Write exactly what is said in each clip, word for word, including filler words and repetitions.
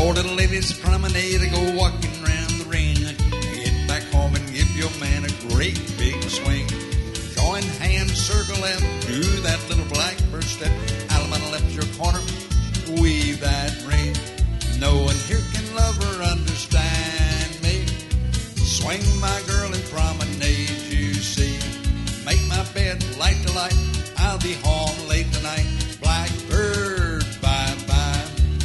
Four little ladies promenade to go walking around the ring. Get back home and give your man a great big swing. Join hands, circle left, do that little blackbird step. Allemande left your corner, weave that ring. No one here can love or understand me. Swing my girl and promenade, you see. Make my bed light to light, I'll be home late tonight. Blackbird, bye-bye.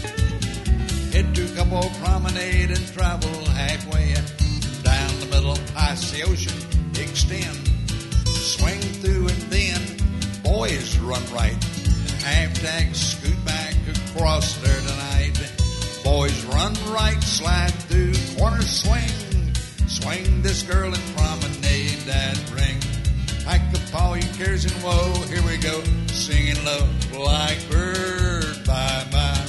Head to Couple Promenade and travel halfway. Down the middle, past the ocean, extend. Swing through and then, boys run right. Half-tag, scoot back across there tonight. Boys run right, slide through, corner swing. Swing this girl and promenade that ring. Pack up all your cares and woe, here we go, singing low. Blackbird, bye-bye.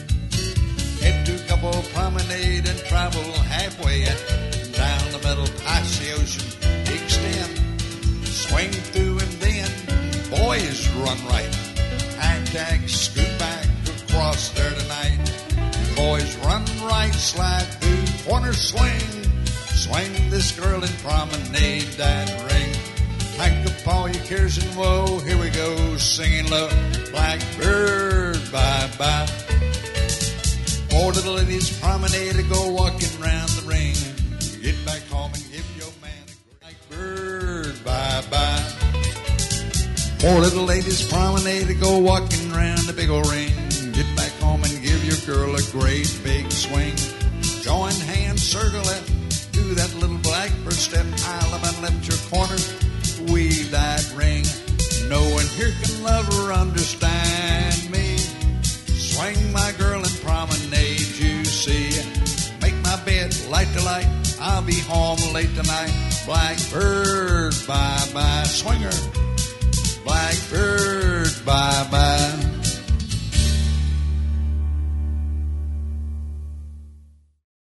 Head to Couple Promenade and travel halfway. Down the middle, past the ocean, extend. Swing through and then, boys run right. Half-tag, scoot back across there tonight. Boys run right, slide through, corner swing. Swing this girl and promenade that ring. Pack up all your cares and woe, here we go, singing low. Blackbird, bye-bye. Four little ladies promenade to go walking round the ring. Get back home and give your man a blackbird, bye-bye. Four little ladies promenade to go walking round the big old ring. Get back home and give your girl a great big swing. Join hands, circle left, do that little blackbird step. Allemande left your corner, weave that ring. No one here can love or understand me. Swing my girl and promenade, you see. Make my bed light to light, I'll be home late tonight. Blackbird, bye-bye. Swinger, blackbird.